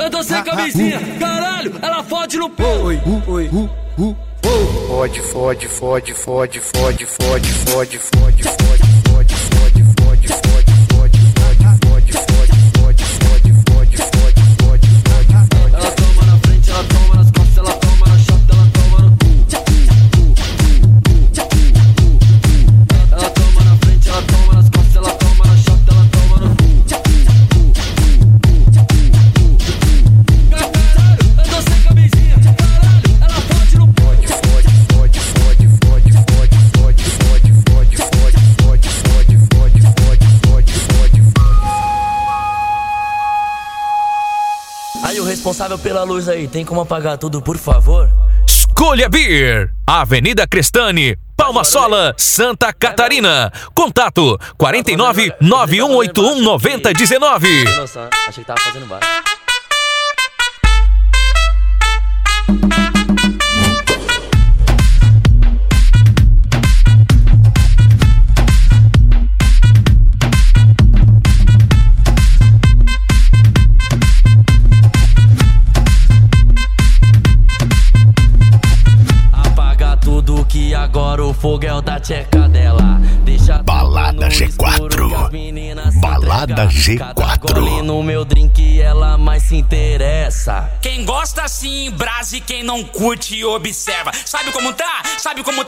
eu tô sem camisinha. Caralho, ela fode no pé. Fode, fode, fode, fode, fode, fode, fode, fode, fode, fode, fode, fode, fode, fode. Ela toma na frente, ela toma nas costas, ela toma na chota, ela toma no cu. Ela toma na frente, ela toma nas costas, ela toma na chota, ela toma no cu. Caralho, eu tô sem camisinha. Caralho, ela fode no pé. Aí o responsável pela luz aí, tem como apagar tudo, por favor? Escolha Beer, Avenida Crestane, Palma-Sola, Santa Catarina. Contato 49 9181 9019. Nossa, achei que tava fazendo baixo. Que agora o fogo é o da tcheca dela. Deixa Balada G4. Balada G4. Cada gole no meu drink ela mais se interessa. Quem gosta assim, brasa, e quem não curte observa. Sabe como tá? Sabe como